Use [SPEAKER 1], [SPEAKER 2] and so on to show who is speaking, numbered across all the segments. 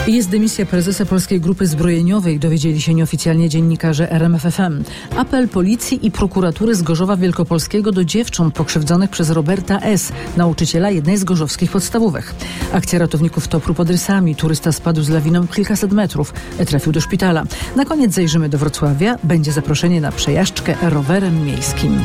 [SPEAKER 1] Jest dymisja prezesa Polskiej Grupy Zbrojeniowej, dowiedzieli się nieoficjalnie dziennikarze RMFFM. Apel policji i prokuratury z Gorzowa Wielkopolskiego do dziewcząt pokrzywdzonych przez Roberta S., nauczyciela jednej z gorzowskich podstawówek. Akcja ratowników Topru pod Rysami. Turysta spadł z lawiną kilkaset metrów. Trafił do szpitala. Na koniec zajrzymy do Wrocławia. Będzie zaproszenie na przejażdżkę rowerem miejskim.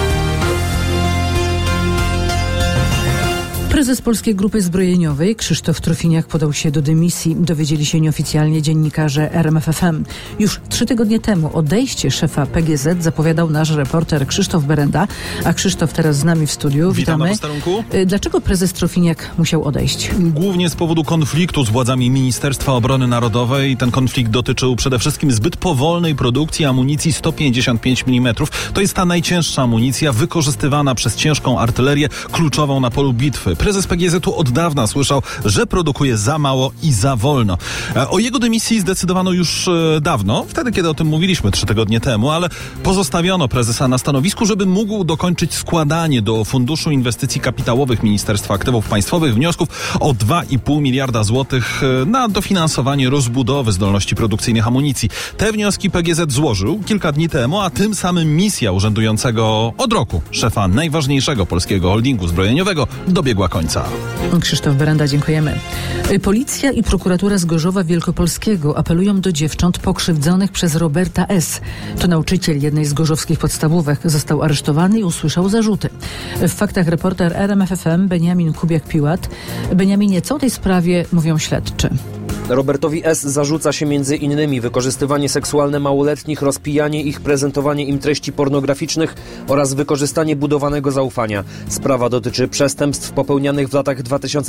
[SPEAKER 1] Prezes Polskiej Grupy Zbrojeniowej Krzysztof Trofiniak podał się do dymisji, dowiedzieli się nieoficjalnie dziennikarze RMFFM. Już 3 tygodnie temu odejście szefa PGZ zapowiadał nasz reporter Krzysztof Berenda, a Krzysztof teraz z nami w studiu.
[SPEAKER 2] Witam na posterunku.
[SPEAKER 1] Dlaczego prezes Trofiniak musiał odejść?
[SPEAKER 2] Głównie z powodu konfliktu z władzami Ministerstwa Obrony Narodowej. Ten konflikt dotyczył przede wszystkim zbyt powolnej produkcji amunicji 155 mm. To jest ta najcięższa amunicja wykorzystywana przez ciężką artylerię, kluczową na polu bitwy. Prezes PGZ-u od dawna słyszał, że produkuje za mało i za wolno. O jego dymisji zdecydowano już dawno, wtedy kiedy o tym mówiliśmy 3 tygodnie temu, ale pozostawiono prezesa na stanowisku, żeby mógł dokończyć składanie do Funduszu Inwestycji Kapitałowych Ministerstwa Aktywów Państwowych wniosków o 2,5 miliarda złotych na dofinansowanie rozbudowy zdolności produkcyjnych amunicji. Te wnioski PGZ złożył kilka dni temu, a tym samym misja urzędującego od roku szefa najważniejszego polskiego holdingu zbrojeniowego dobiegła końca.
[SPEAKER 1] Krzysztof Berenda, dziękujemy. Policja i prokuratura z Gorzowa Wielkopolskiego apelują do dziewcząt pokrzywdzonych przez Roberta S. To nauczyciel jednej z gorzowskich podstawówek. Został aresztowany i usłyszał zarzuty. W faktach reporter RMFFM Beniamin Kubiak-Piłat. Beniaminie, co o tej sprawie mówią śledczy?
[SPEAKER 3] Robertowi S. zarzuca się m.in. wykorzystywanie seksualne małoletnich, rozpijanie ich, prezentowanie im treści pornograficznych oraz wykorzystanie budowanego zaufania. Sprawa dotyczy przestępstw popełnianych w latach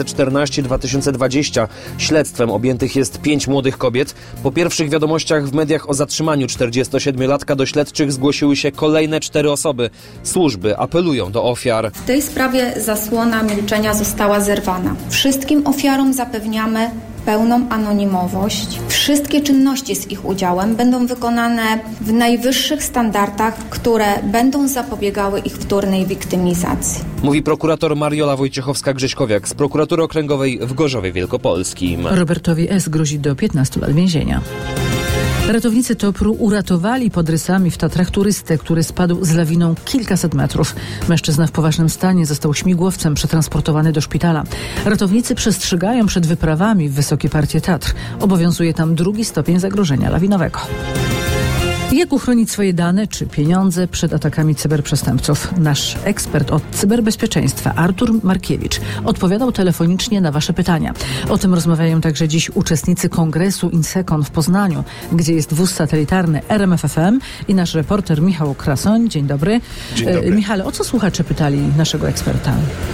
[SPEAKER 3] 2014-2020. Śledztwem objętych jest 5 młodych kobiet. Po pierwszych wiadomościach w mediach o zatrzymaniu 47-latka do śledczych zgłosiły się kolejne 4 osoby. Służby apelują do ofiar.
[SPEAKER 4] W tej sprawie zasłona milczenia została zerwana. Wszystkim ofiarom zapewniamy pełną anonimowość. Wszystkie czynności z ich udziałem będą wykonane w najwyższych standardach, które będą zapobiegały ich wtórnej wiktymizacji.
[SPEAKER 3] Mówi prokurator Mariola Wojciechowska-Grześkowiak z prokuratury okręgowej w Gorzowie Wielkopolskim.
[SPEAKER 1] Robertowi S. grozi do 15 lat więzienia. Ratownicy Topru uratowali pod Rysami w Tatrach turystę, który spadł z lawiną kilkaset metrów. Mężczyzna w poważnym stanie został śmigłowcem przetransportowany do szpitala. Ratownicy przestrzegają przed wyprawami w wysokie partie Tatr. Obowiązuje tam 2. stopień zagrożenia lawinowego. Jak uchronić swoje dane czy pieniądze przed atakami cyberprzestępców? Nasz ekspert od cyberbezpieczeństwa Artur Markiewicz odpowiadał telefonicznie na Wasze pytania. O tym rozmawiają także dziś uczestnicy kongresu INSECON w Poznaniu, gdzie jest wóz satelitarny RMFFM i nasz reporter Michał Krasoń. Dzień dobry.
[SPEAKER 5] Dzień dobry.
[SPEAKER 1] Michale, o co słuchacze pytali naszego eksperta?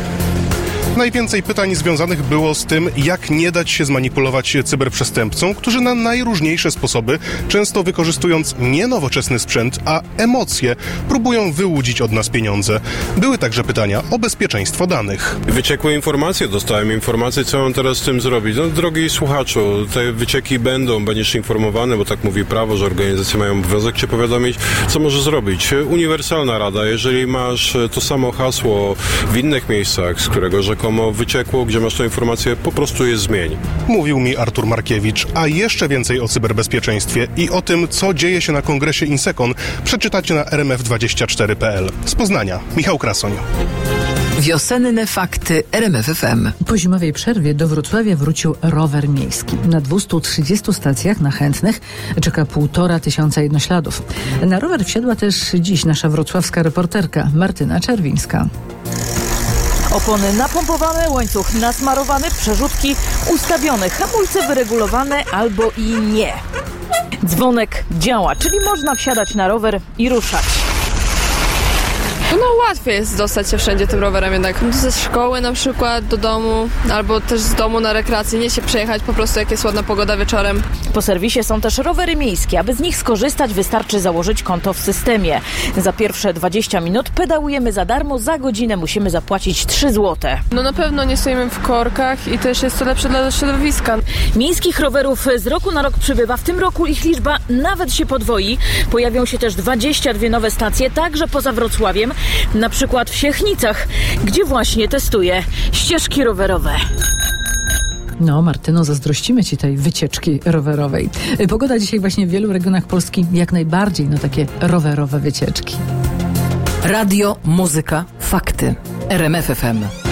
[SPEAKER 5] Najwięcej pytań związanych było z tym, jak nie dać się zmanipulować cyberprzestępcom, którzy na najróżniejsze sposoby, często wykorzystując nie nowoczesny sprzęt, a emocje, próbują wyłudzić od nas pieniądze. Były także pytania o bezpieczeństwo danych.
[SPEAKER 6] Wyciekły informacje, dostałem informacje, co mam teraz z tym zrobić. No, drogi słuchaczu, te wycieki będziesz informowany, bo tak mówi prawo, że organizacje mają obowiązek Cię powiadomić, co możesz zrobić. Uniwersalna rada, jeżeli masz to samo hasło w innych miejscach, z którego rzekomo wyciekło, gdzie masz tę informację, po prostu je zmień.
[SPEAKER 5] Mówił mi Artur Markiewicz, a jeszcze więcej o cyberbezpieczeństwie i o tym, co dzieje się na kongresie INSECON, przeczytacie na rmf24.pl. Z Poznania, Michał Krasoń.
[SPEAKER 7] Wiosenne fakty RMFFM.
[SPEAKER 1] Po zimowej przerwie do Wrocławia wrócił rower miejski. Na 230 stacjach na chętnych czeka 1500 jednośladów. Na rower wsiadła też dziś nasza wrocławska reporterka Martyna Czerwińska.
[SPEAKER 8] Opony napompowane, łańcuch nasmarowany, przerzutki ustawione, hamulce wyregulowane albo i nie. Dzwonek działa, czyli można wsiadać na rower i ruszać.
[SPEAKER 9] No łatwiej jest dostać się wszędzie tym rowerem jednak. Ze szkoły na przykład, do domu, albo też z domu na rekreację. Nie się przejechać po prostu, jak jest ładna pogoda wieczorem.
[SPEAKER 8] Po serwisie są też rowery miejskie. Aby z nich skorzystać, wystarczy założyć konto w systemie. Za pierwsze 20 minut pedałujemy za darmo, za godzinę musimy zapłacić 3 zł.
[SPEAKER 9] No na pewno nie stoimy w korkach i też jest to lepsze dla środowiska.
[SPEAKER 8] Miejskich rowerów z roku na rok przybywa. W tym roku ich liczba nawet się podwoi. Pojawią się też 22 nowe stacje, także poza Wrocławiem. Na przykład w Siechnicach, gdzie właśnie testuje ścieżki rowerowe.
[SPEAKER 1] No, Martyno, zazdrościmy Ci tej wycieczki rowerowej. Pogoda dzisiaj właśnie w wielu regionach Polski jak najbardziej na takie rowerowe wycieczki.
[SPEAKER 7] Radio, muzyka, fakty. RMF FM.